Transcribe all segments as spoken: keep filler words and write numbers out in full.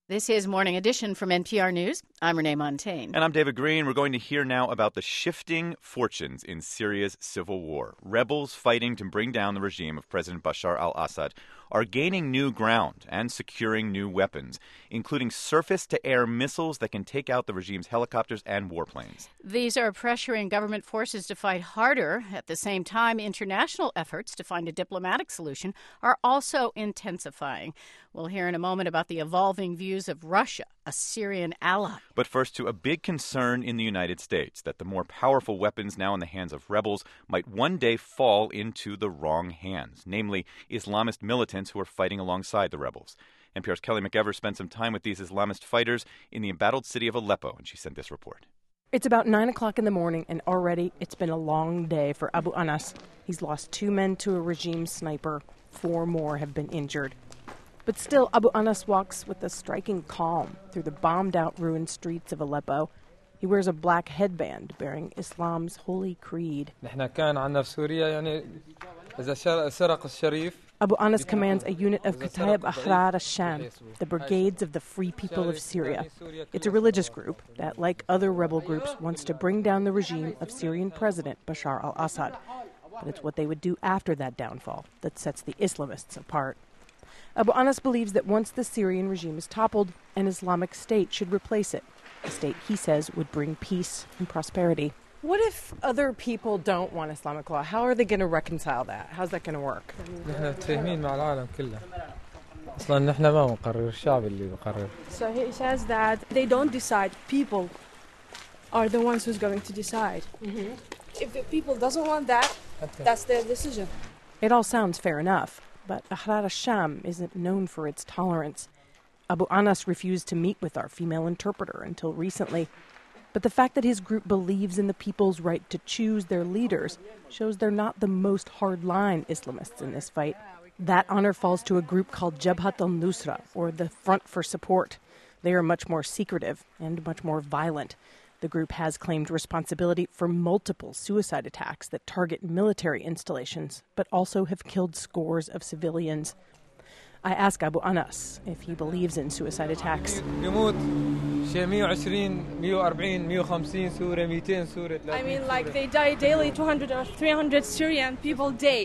This is Morning Edition from N P R News. I'm Renee Montaigne. And I'm David Green. We're going to hear now about the shifting fortunes in Syria's civil war. Rebels fighting to bring down the regime of President Bashar al-Assad are gaining new ground and securing new weapons, including surface-to-air missiles that can take out the regime's helicopters and warplanes. These are pressuring government forces to fight harder. At the same time, international efforts to find a diplomatic solution are also intensifying. We'll hear in a moment about the evolving views of Russia, a Syrian ally. But first, to a big concern in the United States that the more powerful weapons now in the hands of rebels might one day fall into the wrong hands, namely Islamist militants who are fighting alongside the rebels. N P R's Kelly McEvers spent some time with these Islamist fighters in the embattled city of Aleppo, and she sent this report. It's about nine o'clock in the morning, and already it's been a long day for Abu Anas. He's lost two men to a regime sniper. Four more have been injured. But still, Abu Anas walks with a striking calm through the bombed-out ruined streets of Aleppo. He wears a black headband bearing Islam's holy creed. Abu Anas commands a unit of Kataib Ahrar al-Sham, the Brigades of the Free People of Syria. It's a religious group that, like other rebel groups, wants to bring down the regime of Syrian President Bashar al-Assad. But it's what they would do after that downfall that sets the Islamists apart. Abu Anas believes that once the Syrian regime is toppled, an Islamic State should replace it. A state, he says, would bring peace and prosperity. What if other people don't want Islamic law? How are they going to reconcile that? How's that going to work? So he says that they don't decide. People are the ones who's going to decide. Mm-hmm. If the people doesn't want that, that's their decision. It all sounds fair enough, but Ahrar al-Sham isn't known for its tolerance. Abu Anas refused to meet with our female interpreter until recently. But the fact that his group believes in the people's right to choose their leaders shows they're not the most hard-line Islamists in this fight. That honor falls to a group called Jabhat al-Nusra, or the Front for Support. They are much more secretive and much more violent. The group has claimed responsibility for multiple suicide attacks that target military installations, but also have killed scores of civilians. I ask Abu Anas if he believes in suicide attacks. I mean, like, they die daily, two hundred or three hundred Syrian people die.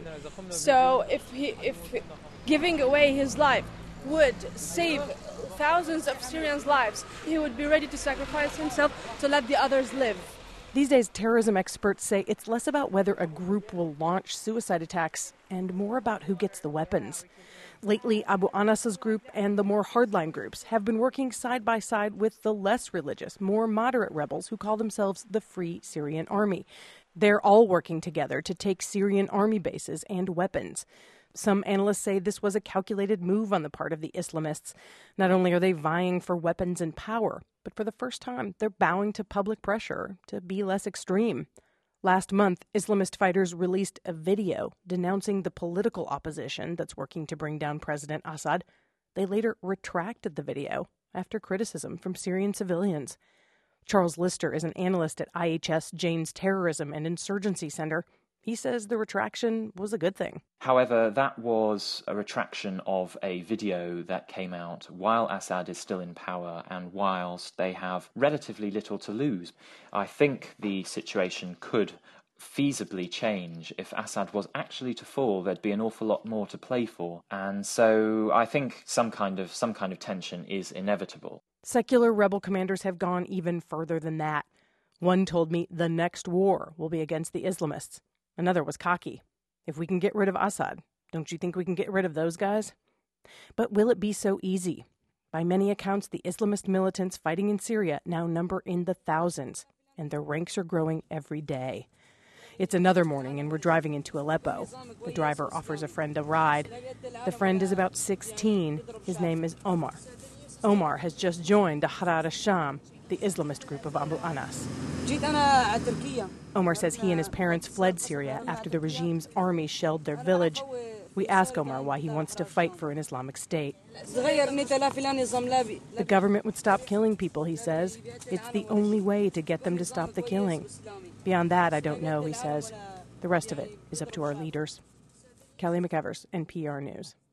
So if he, if giving away his life would save thousands of Syrians' lives, he would be ready to sacrifice himself to let the others live. These days, terrorism experts say it's less about whether a group will launch suicide attacks and more about who gets the weapons. Lately, Abu Anas's group and the more hardline groups have been working side by side with the less religious, more moderate rebels who call themselves the Free Syrian Army. They're all working together to take Syrian army bases and weapons. Some analysts say this was a calculated move on the part of the Islamists. Not only are they vying for weapons and power, but for the first time, they're bowing to public pressure to be less extreme. Last month, Islamist fighters released a video denouncing the political opposition that's working to bring down President Assad. They later retracted the video after criticism from Syrian civilians. Charles Lister is an analyst at I H S Jane's Terrorism and Insurgency Center. He says the retraction was a good thing. However, that was a retraction of a video that came out while Assad is still in power and whilst they have relatively little to lose. I think the situation could feasibly change. If Assad was actually to fall, there'd be an awful lot more to play for. And so I think some kind of some kind of tension is inevitable. Secular rebel commanders have gone even further than that. One told me the next war will be against the Islamists. Another was cocky. If we can get rid of Assad, don't you think we can get rid of those guys? But will it be so easy? By many accounts, the Islamist militants fighting in Syria now number in the thousands, and their ranks are growing every day. It's another morning, and we're driving into Aleppo. The driver offers a friend a ride. The friend is about sixteen. His name is Omar. Omar has just joined Ahrar al-Sham, the Islamist group of Abu Anas. Omar says he and his parents fled Syria after the regime's army shelled their village. We ask Omar why he wants to fight for an Islamic State. The government would stop killing people, he says. It's the only way to get them to stop the killing. Beyond that, I don't know, he says. The rest of it is up to our leaders. Kelly McEvers, N P R News.